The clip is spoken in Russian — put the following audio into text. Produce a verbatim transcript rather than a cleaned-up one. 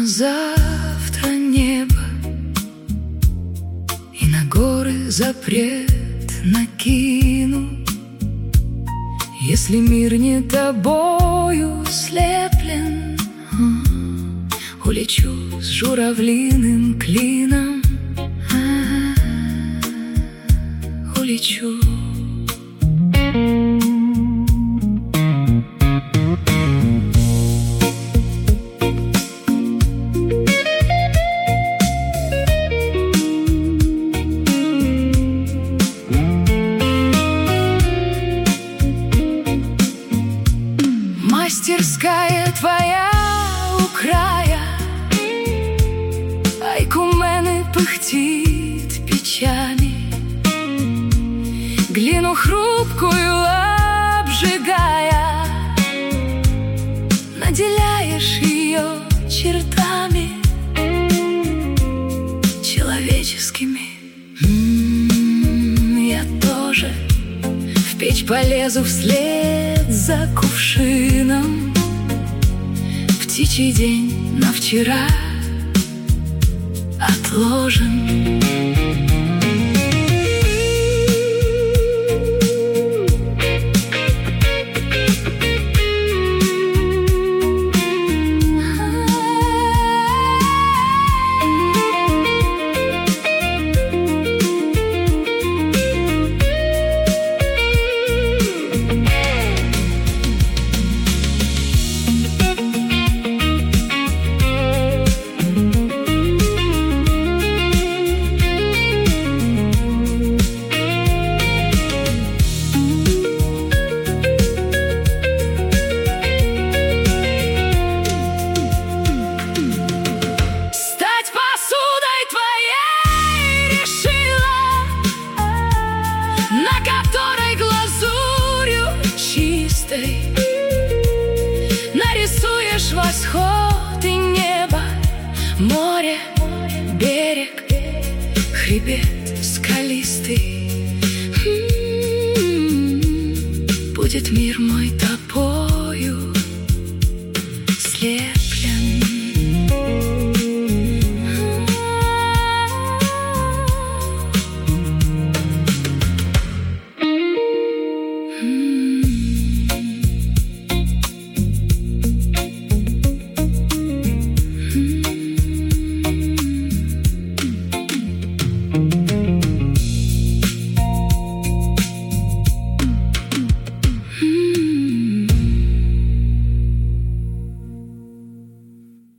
на завтра небо, и на горы запрет накину. Если мир не тобою слеплен, улечу с журавлиным клином, улечу. Мастерская твоя у края, айкумены пыхтит печами, глину хрупкую обжигая, наделяешь ее чертами человеческими. М-м, я тоже в печь полезу вслед за кувшином. Птичий день на вчера отложен. Нарисуешь восход и небо, море, берег, хребет скалистый. М-м-м, будет мир мой